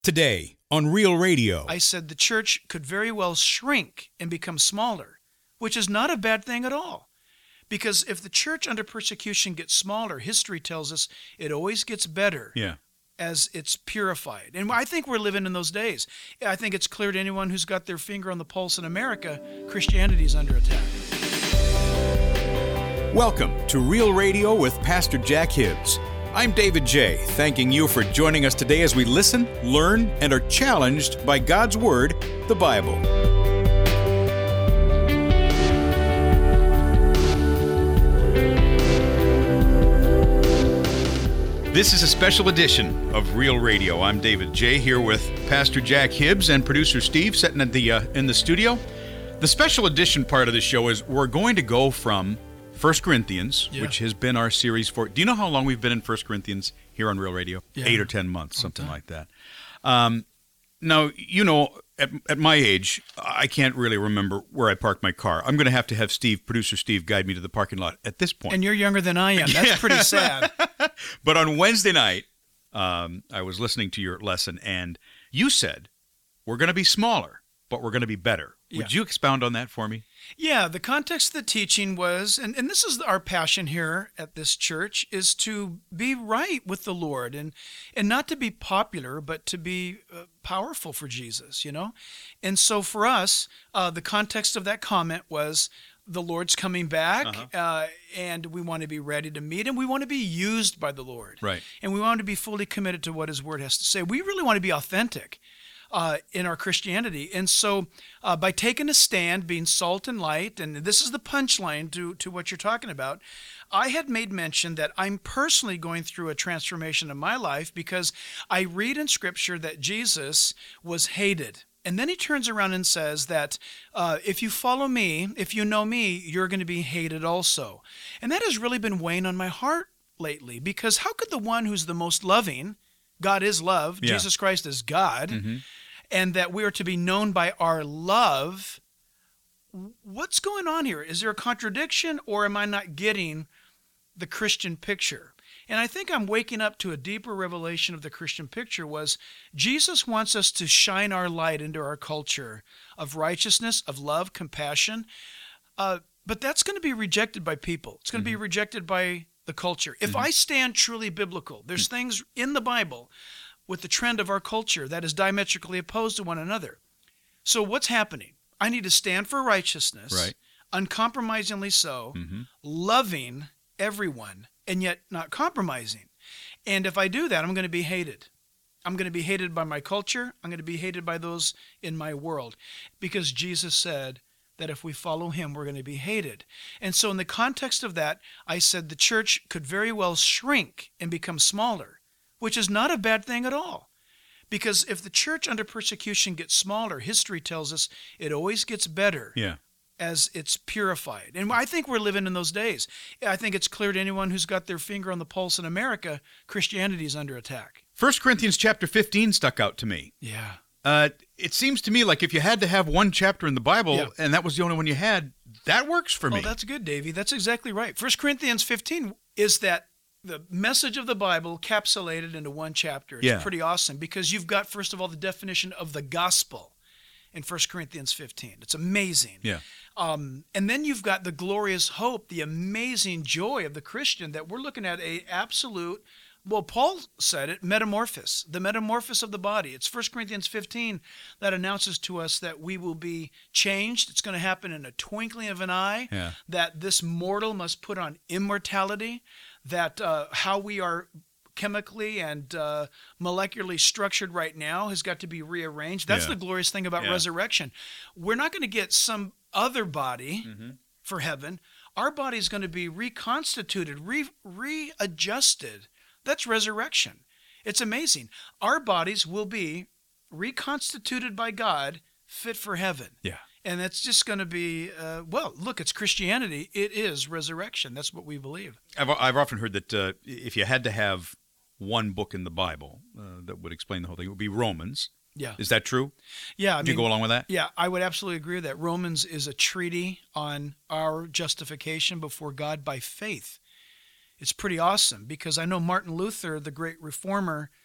Today on Real Radio. I said the church could very well shrink and become smaller, which is not a bad thing at all. Because if the church under persecution gets smaller, history tells us it always gets better as it's purified. And I think we're living in those days. I think it's clear to anyone who's got their finger on the pulse in America, Christianity is under attack. Welcome to Real Radio with Pastor Jack Hibbs. I'm David J., thanking you for joining us today as we listen, learn, and are challenged by God's Word, the Bible. This is a special edition of Real Radio. I'm David J. here with Pastor Jack Hibbs and producer Steve sitting at in the studio. The special edition part of the show is we're going to go from 1 Corinthians, which has been our series for... Do you know how long we've been in 1 Corinthians here on Real Radio? 8 or 10 months, something like that. Now, you know, at my age, I can't really remember where I parked my car. I'm going to have Steve, producer Steve, guide me to the parking lot at this point. And you're younger than I am. That's pretty sad. But on Wednesday night, I was listening to your lesson, and you said, we're going to be smaller, but we're going to be better. Would you expound on that for me? Yeah, the context of the teaching was, and this is our passion here at this church, is to be right with the Lord and not to be popular, but to be powerful for Jesus, you know? And so for us, the context of that comment was the Lord's coming back, and we want to be ready to meet Him. We want to be used by the Lord. Right. And we want to be fully committed to what His Word has to say. We really want to be authentic in our Christianity. And so by taking a stand, being salt and light, and this is the punchline to what you're talking about, I had made mention that I'm personally going through a transformation in my life because I read in Scripture that Jesus was hated. And then He turns around and says that if you follow me, if you know me, you're going to be hated also. And that has really been weighing on my heart lately, because how could the one who's the most loving, God is love, Jesus Christ is God, and that we are to be known by our love. What's going on here? Is there a contradiction, or am I not getting the Christian picture? And I think I'm waking up to a deeper revelation of the Christian picture was Jesus wants us to shine our light into our culture of righteousness, of love, compassion. But that's going to be rejected by people. It's going to be rejected by the culture. If I stand truly biblical, there's things in the Bible with the trend of our culture that is diametrically opposed to one another. So what's happening? I need to stand for righteousness, uncompromisingly so, loving everyone, and yet not compromising. And if I do that, I'm going to be hated. I'm going to be hated by my culture. I'm going to be hated by those in my world, because Jesus said that if we follow Him, we're going to be hated. And so in the context of that, I said the church could very well shrink and become smaller, which is not a bad thing at all. Because if the church under persecution gets smaller, history tells us it always gets better as it's purified. And I think we're living in those days. I think it's clear to anyone who's got their finger on the pulse in America, Christianity is under attack. 1 Corinthians chapter 15 stuck out to me. Yeah. It seems to me like if you had to have one chapter in the Bible, and that was the only one you had, that works for me. Oh, that's good, Davey. That's exactly right. 1 Corinthians 15 is that the message of the Bible capsulated into one chapter. It's pretty awesome because you've got, first of all, the definition of the gospel in 1 Corinthians 15. It's amazing. Yeah. And then you've got the glorious hope, the amazing joy of the Christian, that we're looking at a absolute, well, Paul said it, metamorphosis, the metamorphosis of the body. It's 1 Corinthians 15 that announces to us that we will be changed. It's going to happen in a twinkling of an eye, that this mortal must put on immortality, that how we are chemically and molecularly structured right now has got to be rearranged. That's the glorious thing about resurrection. We're not going to get some other body for heaven. Our body is going to be reconstituted, readjusted. That's resurrection. It's amazing. Our bodies will be reconstituted by God, fit for heaven. Yeah. And that's just going to be, well, look, it's Christianity. It is resurrection. That's what we believe. I've often heard that if you had to have one book in the Bible that would explain the whole thing, it would be Romans. Yeah. Is that true? Yeah. Do you go along with that? Yeah, I would absolutely agree with that. Romans is a treaty on our justification before God by faith. It's pretty awesome because I know Martin Luther, the great reformer,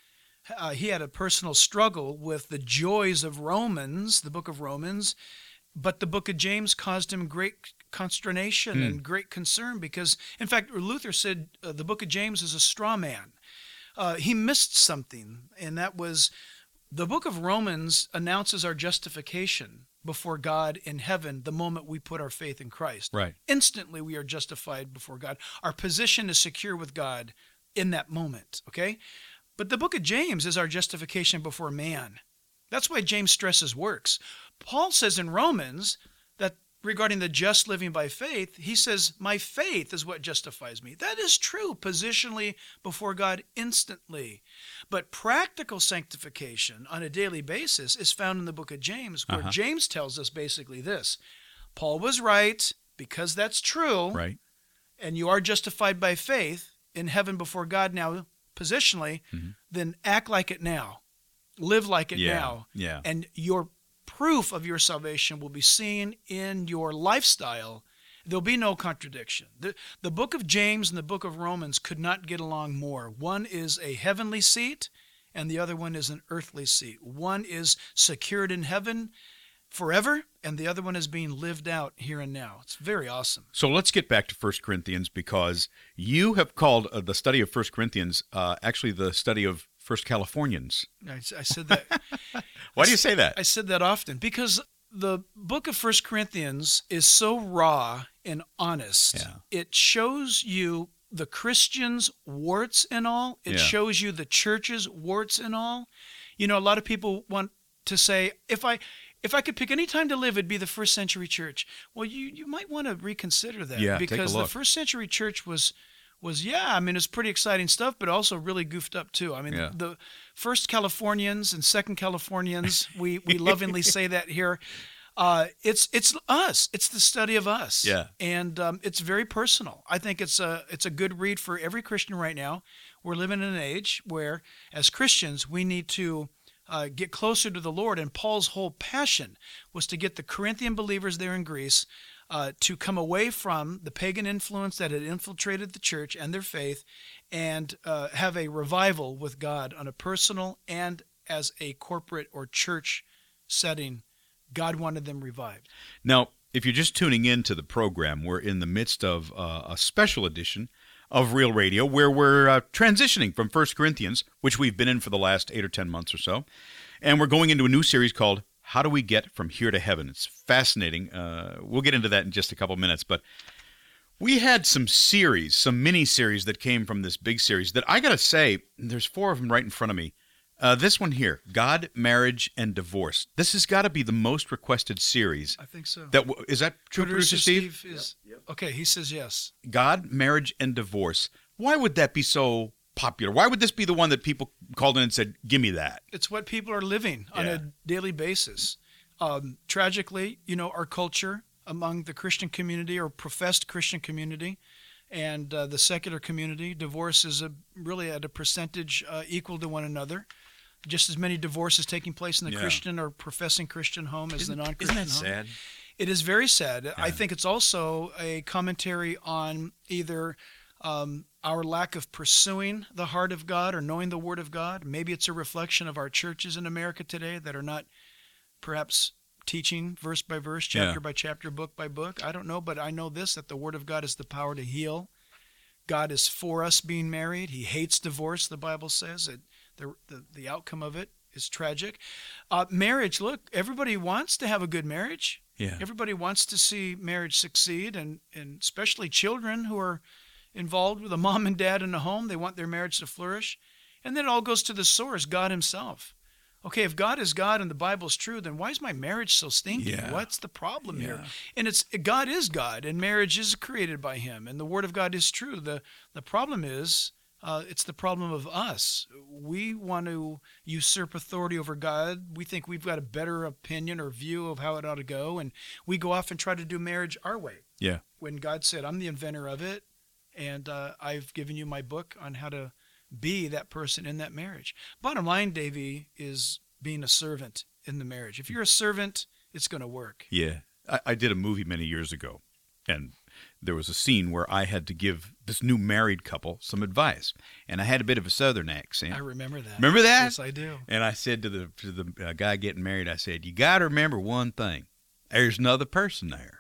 he had a personal struggle with the joys of Romans, the book of Romans, but the book of James caused him great consternation and great concern because, in fact, Luther said the book of James is a straw man. He missed something, and that was the book of Romans announces our justification before God in heaven the moment we put our faith in Christ. Right. Instantly we are justified before God. Our position is secure with God in that moment, okay? But the book of James is our justification before man. That's why James stresses works. Paul says in Romans that regarding the just living by faith, he says, my faith is what justifies me. That is true positionally before God instantly. But practical sanctification on a daily basis is found in the book of James, where James tells us basically this. Paul was right because that's true. Right. And you are justified by faith in heaven before God now, positionally, then act like it now. Live like it now. Yeah. And your proof of your salvation will be seen in your lifestyle. There'll be no contradiction. The book of James and the book of Romans could not get along more. One is a heavenly seat, and the other one is an earthly seat. One is secured in heaven forever, and the other one is being lived out here and now. It's very awesome. So let's get back to 1 Corinthians, because you have called the study of 1 Corinthians actually the study of First Californians. I said that. Why do you say that? I said that often because the book of 1 Corinthians is so raw and honest. Yeah. It shows you the Christians' warts and all. It shows you the church's warts and all. You know, a lot of people want to say, if I could pick any time to live, it'd be the first century church. Well, you might want to reconsider that. Yeah, because take a look. the first century church was it's pretty exciting stuff, but also really goofed up too. I mean, the first Californians and second Californians, we lovingly say that here. It's us. It's the study of us. Yeah. And it's very personal. I think it's a good read for every Christian right now. We're living in an age where, as Christians, we need to get closer to the Lord. And Paul's whole passion was to get the Corinthian believers there in Greece to come away from the pagan influence that had infiltrated the church and their faith and have a revival with God on a personal and as a corporate or church setting. God wanted them revived. Now, if you're just tuning in to the program, we're in the midst of a special edition of Real Radio where we're transitioning from 1 Corinthians, which we've been in for the last 8 or 10 months or so, and we're going into a new series called How Do We Get From Here to Heaven? It's fascinating. We'll get into that in just a couple minutes, but we had some mini-series that came from this big series that I got to say, there's 4 of them right in front of me. This one here, God, Marriage, and Divorce. This has got to be the most requested series. I think so. Is that true, Producer Steve? Yep. Okay, he says yes. God, Marriage, and Divorce. Why would that be so popular? Why would this be the one that people called in and said, give me that? It's what people are living on a daily basis. Tragically, our culture among the Christian community or professed Christian community and the secular community, divorce is really at a percentage equal to one another. Just as many divorces taking place in the Christian or professing Christian home as the non-Christian home. Isn't that sad? It is very sad. Yeah. I think it's also a commentary on either our lack of pursuing the heart of God or knowing the Word of God. Maybe it's a reflection of our churches in America today that are not perhaps teaching verse by verse, chapter by chapter, book by book. I don't know, but I know this, that the Word of God is the power to heal. God is for us being married. He hates divorce, the Bible says. The outcome of it is tragic. Marriage, look, everybody wants to have a good marriage. Yeah. Everybody wants to see marriage succeed, and especially children who are involved with a mom and dad in the home. They want their marriage to flourish. And then it all goes to the source, God himself. Okay, if God is God and the Bible is true, then why is my marriage so stinky? Yeah. What's the problem here? And God is God, and marriage is created by him, and the Word of God is true. The problem is, it's the problem of us. We want to usurp authority over God. We think we've got a better opinion or view of how it ought to go, and we go off and try to do marriage our way. Yeah. When God said, I'm the inventor of it, and I've given you my book on how to be that person in that marriage. Bottom line, Davey, is being a servant in the marriage. If you're a servant, it's going to work. Yeah. I did a movie many years ago, and there was a scene where I had to give this new married couple some advice, and I had a bit of a Southern accent. I remember that. Remember that? Yes, I do. And I said to the guy getting married, I said, "You got to remember one thing: there's another person there.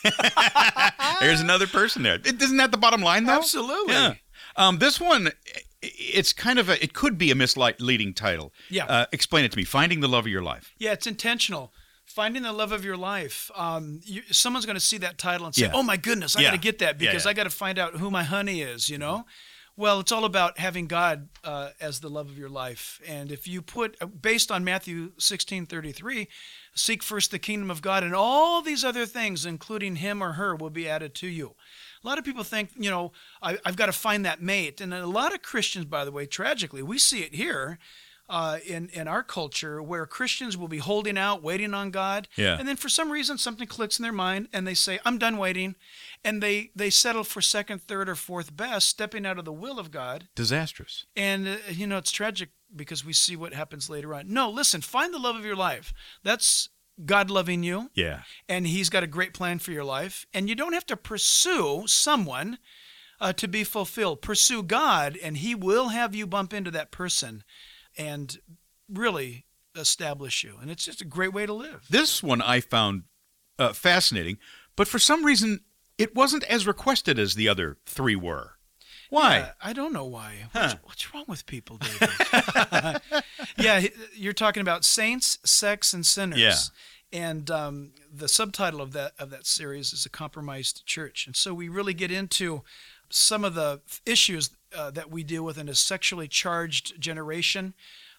There's another person there. Isn't that the bottom line, though? Absolutely. Yeah. This one, it's kind of it could be a misleading title. Yeah. Explain it to me. Finding the love of your life. Yeah, it's intentional. Finding the love of your life. Someone's going to see that title and say, Yeah. "Oh my goodness, I Yeah. got to get that because Yeah. I got to find out who my honey is." You know. Well, it's all about having God as the love of your life. And if you put, based on Matthew 16:33, seek first the kingdom of God, and all these other things, including him or her, will be added to you. A lot of people think, I've got to find that mate. And a lot of Christians, by the way, tragically, we see it here in our culture where Christians will be holding out, waiting on God. Yeah. And then for some reason, something clicks in their mind and they say, I'm done waiting. And they settle for second, third, or fourth best, stepping out of the will of God. Disastrous. And, it's tragic because we see what happens later on. No, listen, find the love of your life. That's God loving you. Yeah. And he's got a great plan for your life. And you don't have to pursue someone to be fulfilled. Pursue God, and he will have you bump into that person and really establish you. And it's just a great way to live. This one I found fascinating, but for some reason, it wasn't as requested as the other three were. Why? Yeah, I don't know why. Huh. What's wrong with people, David? Yeah, you're talking about saints, sex, and sinners. Yeah. And the subtitle of that series is A Compromised Church. And so we really get into some of the issues that we deal with in a sexually charged generation.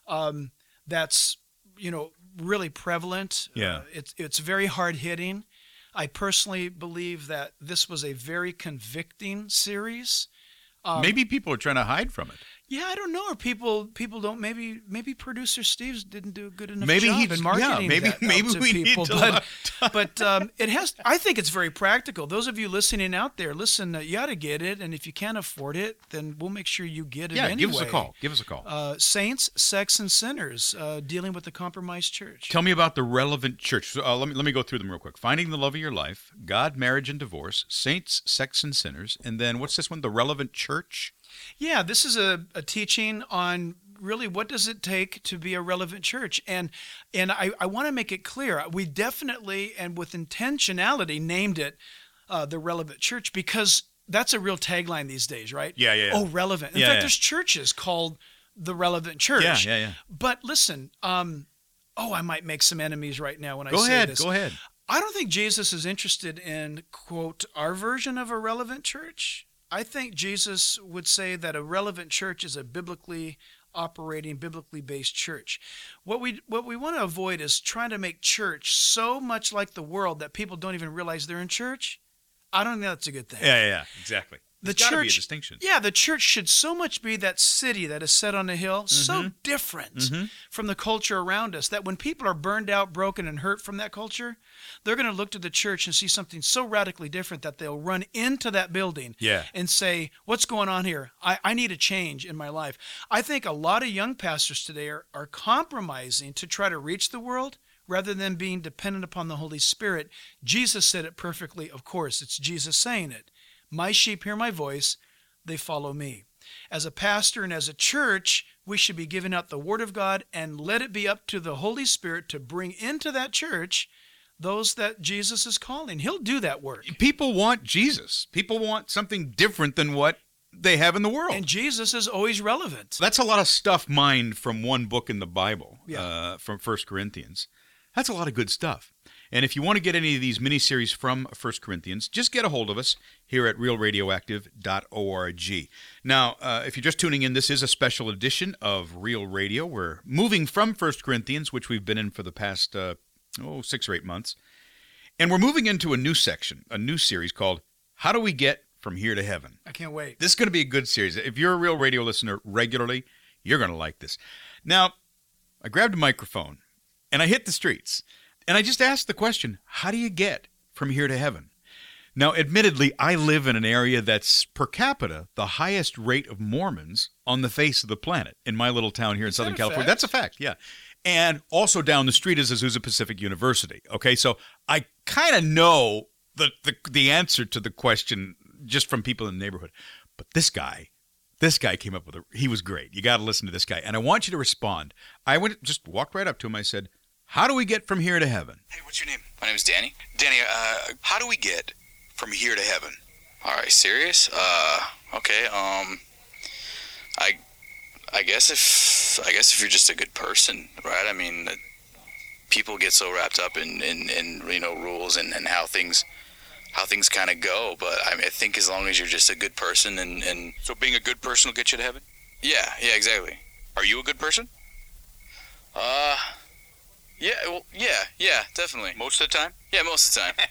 That's really prevalent. Yeah. It's very hard hitting. I personally believe that this was a very convicting series. Maybe people are trying to hide from it. Yeah, I don't know. Or people don't. Maybe producer Steve didn't do a good enough Maybe job in marketing. maybe to we people. need to. But it has. I think it's very practical. Those of you listening out there, listen. You ought to get it, and if you can't afford it, then we'll make sure you get it. Yeah, anyway. give us a call. Give us a call. Saints, sex, and sinners, dealing with the compromised church. Tell me about the relevant church. So, let me go through them real quick. Finding the love of your life, God, marriage, and divorce, saints, sex, and sinners, and then what's this one? The relevant church. Yeah, this is a teaching on really what does it take to be a relevant church. And I want to make it clear, we definitely and with intentionality named it the relevant church because that's a real tagline these days, right? Yeah. Oh, relevant. In fact, there's churches called the relevant church. Yeah. But listen, I might make some enemies right now when I say this. Go ahead. I don't think Jesus is interested in, quote, our version of a relevant church. I think Jesus would say that a relevant church is a biblically operating, biblically based church. What we want to avoid is trying to make church so much like the world that people don't even realize they're in church. I don't think that's a good thing. Yeah, exactly. The There's gotta be a church, distinction. yeah, the church should so much be that city that is set on a hill, so different from the culture around us that when people are burned out, broken, and hurt from that culture, they're going to look to the church and see something so radically different that they'll run into that building and say, what's going on here? I need a change in my life. I think a lot of young pastors today are compromising to try to reach the world rather than being dependent upon the Holy Spirit. Jesus said it perfectly, of course. It's Jesus saying it. My sheep hear my voice, they follow me. As a pastor and as a church, we should be giving out the Word of God and let it be up to the Holy Spirit to bring into that church those that Jesus is calling. He'll do that work. People want Jesus. People want something different than what they have in the world. And Jesus is always relevant. That's a lot of stuff mined from one book in the Bible, Yeah. from 1 Corinthians. That's a lot of good stuff. And if you want to get any of these mini-series from 1 Corinthians, just get a hold of us here at realradioactive.org. Now, if you're just tuning in, this is a special edition of Real Radio. We're moving from 1 Corinthians, which we've been in for the past 6 or 8 months, and we're moving into a new section, a new series called How Do We Get From Here to Heaven? I can't wait. This is going to be a good series. If you're a Real Radio listener regularly, you're going to like this. Now, I grabbed a microphone, and I hit the streets. And I just asked the question, how do you get from here to heaven? Now, admittedly, I live in an area that's per capita the highest rate of Mormons on the face of the planet in my little town here in Southern California. That's a fact, yeah. And also down the street is Azusa Pacific University. Okay, so I kind of know the answer to the question just from people in the neighborhood. But this guy came up with he was great. You got to listen to this guy. And I want you to respond. I just walked right up to him. I said, how do we get from here to heaven? Hey, what's your name? My name is Danny. Danny, how do we get from here to heaven? All right, serious? Okay. I guess if you're just a good person, right? I mean, people get so wrapped up in rules and how things kind of go. But I think as long as you're just a good person and So being a good person will get you to heaven? yeah, exactly. Are you a good person? Yeah, definitely. Most of the time? Yeah, most of the time.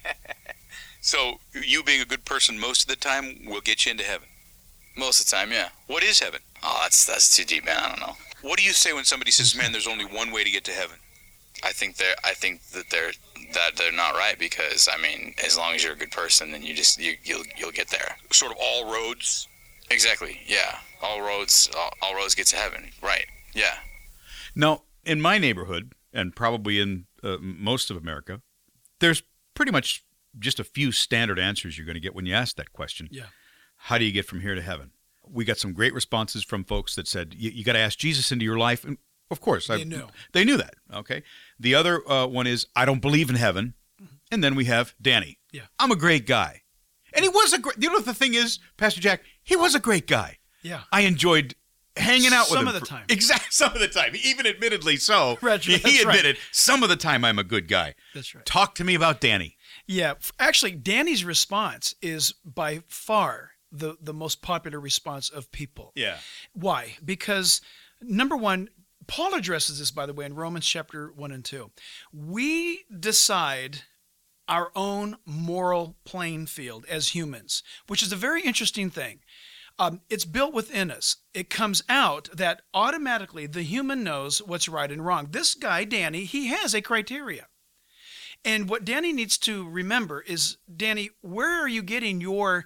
So you being a good person most of the time will get you into heaven? Most of the time, yeah. What is heaven? Oh, that's too deep, man. I don't know. What do you say when somebody says, man, there's only one way to get to heaven? I think that they're not right, because I mean, as long as you're a good person, then you'll get there. Sort of all roads? Exactly. Yeah. All roads get to heaven. Right. Yeah. Now, in my neighborhood, and probably in most of America, there's pretty much just a few standard answers you're going to get when you ask that question. Yeah. How do you get from here to heaven? We got some great responses from folks that said, you got to ask Jesus into your life. And of course, They knew. They knew that. Okay. The other one is, I don't believe in heaven. And then we have Danny. Yeah. I'm a great guy. And he was the thing is, Pastor Jack, he was a great guy. Yeah. I enjoyed hanging out with him. Some of the time. Exactly. Some of the time. Even admittedly so. That's he admitted, some of the time I'm a good guy. That's right. Talk to me about Danny. Yeah. Actually, Danny's response is by far the most popular response of people. Yeah. Why? Because, number one, Paul addresses this, by the way, in Romans chapter 1 and 2. We decide our own moral playing field as humans, which is a very interesting thing. It's built within us. It comes out that automatically the human knows what's right and wrong. This guy, Danny, he has a criteria. And what Danny needs to remember is, Danny, where are you getting your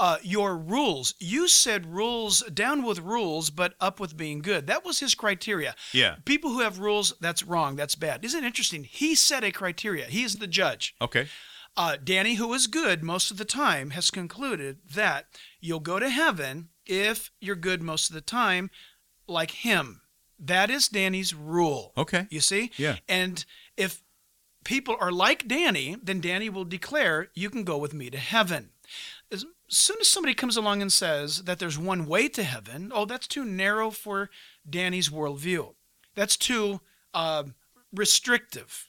rules? You said rules, down with rules, but up with being good. That was his criteria. Yeah. People who have rules, that's wrong, that's bad. Isn't it interesting? He set a criteria. He is the judge. Okay. Danny, who is good most of the time, has concluded that you'll go to heaven if you're good most of the time, like him. That is Danny's rule. Okay. You see? Yeah. And if people are like Danny, then Danny will declare, you can go with me to heaven. As soon as somebody comes along and says that there's one way to heaven, oh, that's too narrow for Danny's worldview. That's too restrictive.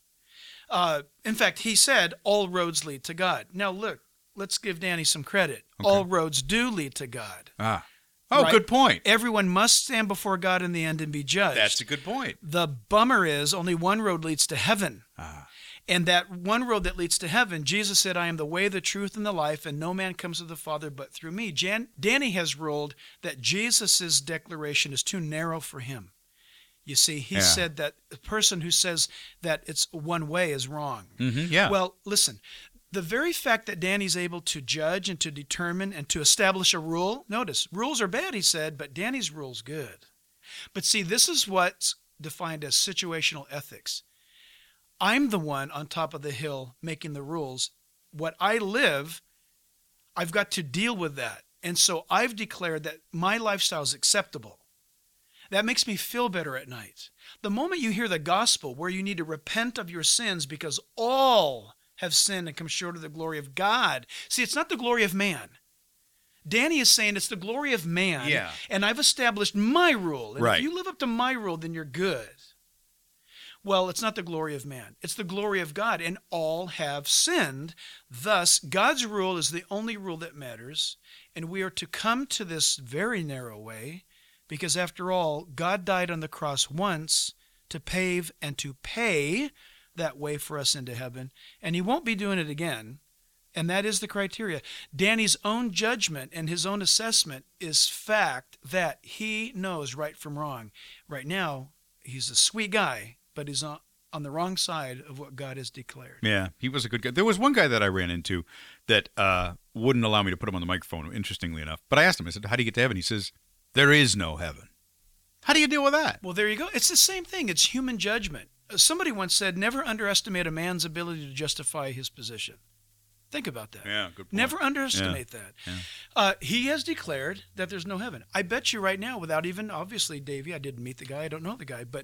In fact, he said, all roads lead to God. Now, look, let's give Danny some credit. Okay. All roads do lead to God. Ah. Oh, right? Good point. Everyone must stand before God in the end and be judged. That's a good point. The bummer is only one road leads to heaven. Ah. And that one road that leads to heaven, Jesus said, I am the way, the truth, and the life, and no man comes to the Father but through me. Danny has ruled that Jesus' declaration is too narrow for him. You see, he said that the person who says that it's one way is wrong. Mm-hmm, yeah. Well, listen, the very fact that Danny's able to judge and to determine and to establish a rule, notice, rules are bad, he said, but Danny's rule's good. But see, this is what's defined as situational ethics. I'm the one on top of the hill making the rules. What I live, I've got to deal with that. And so I've declared that my lifestyle is acceptable. That makes me feel better at night. The moment you hear the gospel where you need to repent of your sins because all have sinned and come short of the glory of God. See, it's not the glory of man. Danny is saying it's the glory of man. Yeah. And I've established my rule. And right. If you live up to my rule, then you're good. Well, it's not the glory of man. It's the glory of God, and all have sinned. Thus, God's rule is the only rule that matters, and we are to come to this very narrow way, because after all, God died on the cross once to pave and to pay that way for us into heaven, and he won't be doing it again, and that is the criteria. Danny's own judgment and his own assessment is fact that he knows right from wrong. Right now, he's a sweet guy, but he's on the wrong side of what God has declared. Yeah, he was a good guy. There was one guy that I ran into that wouldn't allow me to put him on the microphone, interestingly enough. But I asked him, I said, how do you get to heaven? He says, there is no heaven. How do you deal with that? Well, there you go. It's the same thing. It's human judgment. Somebody once said, never underestimate a man's ability to justify his position. Think about that. Yeah, good point. Never underestimate that. Yeah. He has declared that there's no heaven. I bet you right now, without even, obviously, Davey, I didn't meet the guy, I don't know the guy, but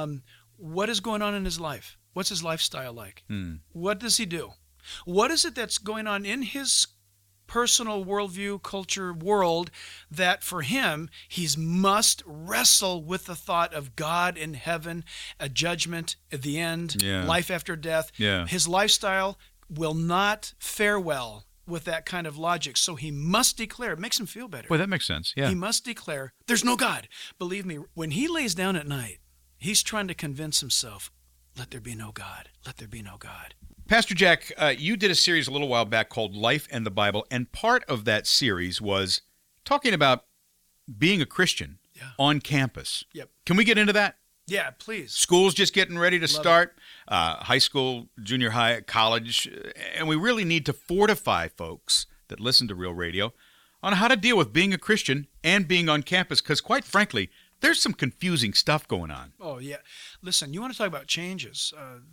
what is going on in his life? What's his lifestyle like? What does he do? What is it that's going on in his personal worldview, culture, world, that for him, he must wrestle with the thought of God in heaven, a judgment at the end, life after death. Yeah. His lifestyle will not fare well with that kind of logic. So he must declare, it makes him feel better. Well, that makes sense. Yeah. He must declare, there's no God. Believe me, when he lays down at night, he's trying to convince himself, let there be no God. Let there be no God. Pastor Jack, you did a series a little while back called Life and the Bible, and part of that series was talking about being a Christian on campus. Yep. Can we get into that? Yeah, please. School's just getting ready to start, high school, junior high, college, and we really need to fortify folks that listen to Real Radio on how to deal with being a Christian and being on campus, because quite frankly, there's some confusing stuff going on. Oh, yeah. Listen, you want to talk about changes.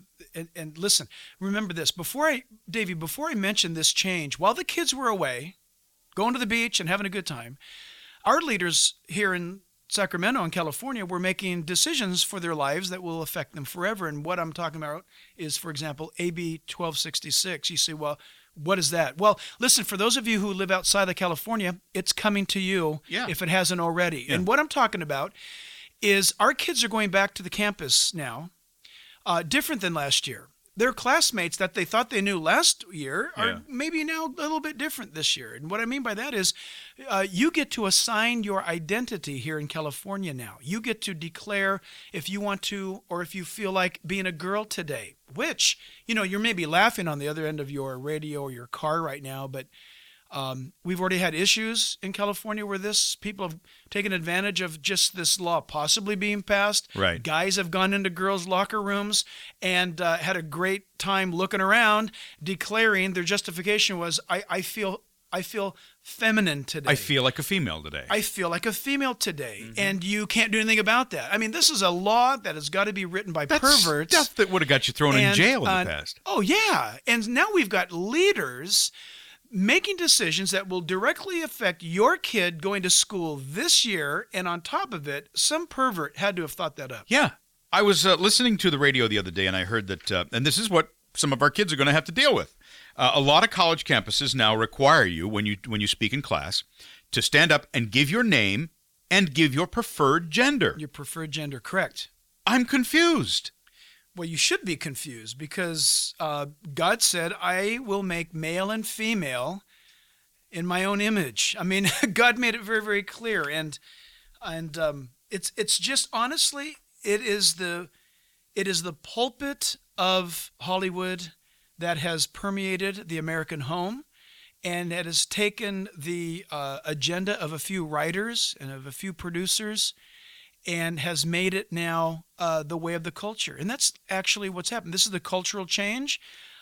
And listen, remember this. Davey, before I mention this change, while the kids were away, going to the beach and having a good time, our leaders here in Sacramento and California were making decisions for their lives that will affect them forever. And what I'm talking about is, for example, AB 1266. You say, well, what is that? Well, listen, for those of you who live outside of California, it's coming to you if it hasn't already. Yeah. And what I'm talking about is our kids are going back to the campus now, different than last year. Their classmates that they thought they knew last year are maybe now a little bit different this year. And what I mean by that is you get to assign your identity here in California now. You get to declare if you want to or if you feel like being a girl today, which, you're maybe laughing on the other end of your radio or your car right now, but we've already had issues in California where people have taken advantage of just this law possibly being passed. Right. Guys have gone into girls' locker rooms and had a great time looking around, declaring their justification was, I feel feminine today. I feel like a female today. I feel like a female today. And you can't do anything about that. I mean, this is a law that has got to be written by perverts. Stuff that would have got you thrown in jail in the past. Oh, yeah. And now we've got leaders making decisions that will directly affect your kid going to school this year, and on top of it, some pervert had to have thought that up. Yeah. I was listening to the radio the other day, and I heard that, and this is what some of our kids are going to have to deal with. A lot of college campuses now require you, when you speak in class, to stand up and give your name and give your preferred gender. Your preferred gender, correct. I'm confused. Well, you should be confused because God said, I will make male and female in my own image. I mean, God made it very, very clear. And it's just, honestly, it is the pulpit of Hollywood that has permeated the American home, and it has taken the agenda of a few writers and of a few producers and has made it now the way of the culture. And that's actually what's happened. This is the cultural change.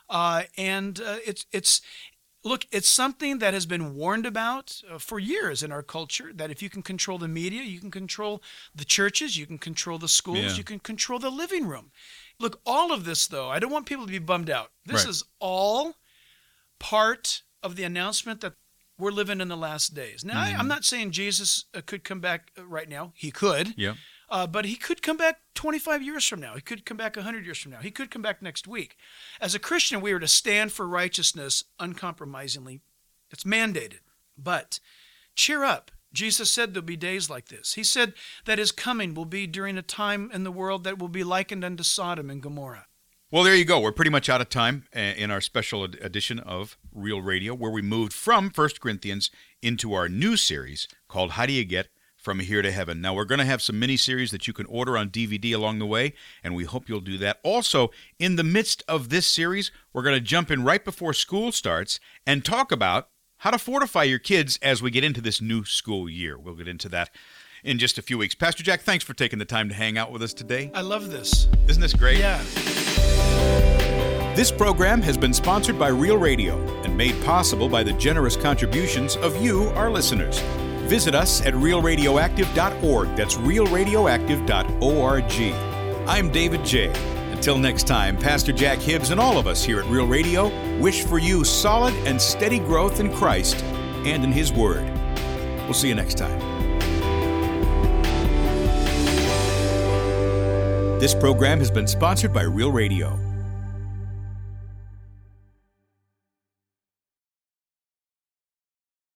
It's something that has been warned about for years in our culture, that if you can control the media, you can control the churches, you can control the schools, you can control the living room. Look, all of this, though, I don't want people to be bummed out. This is all part of the announcement that we're living in the last days. Now, I'm not saying Jesus could come back right now. He could. Yeah. But he could come back 25 years from now. He could come back 100 years from now. He could come back next week. As a Christian, we are to stand for righteousness uncompromisingly. It's mandated. But cheer up. Jesus said there'll be days like this. He said that his coming will be during a time in the world that will be likened unto Sodom and Gomorrah. Well, there you go. We're pretty much out of time in our special edition of Real Radio, where we moved from 1 Corinthians into our new series called How Do You Get From Here to Heaven? Now, we're going to have some mini-series that you can order on DVD along the way, and we hope you'll do that. Also, in the midst of this series, we're going to jump in right before school starts and talk about how to fortify your kids as we get into this new school year. We'll get into that in just a few weeks. Pastor Jack, thanks for taking the time to hang out with us today. I love this. Isn't this great? Yeah. This program has been sponsored by Real Radio and made possible by the generous contributions of you, our listeners. Visit us at realradioactive.org. That's realradioactive.org. I'm David J., and Till next time, Pastor Jack Hibbs and all of us here at Real Radio wish for you solid and steady growth in Christ and in His Word. We'll see you next time. This program has been sponsored by Real Radio.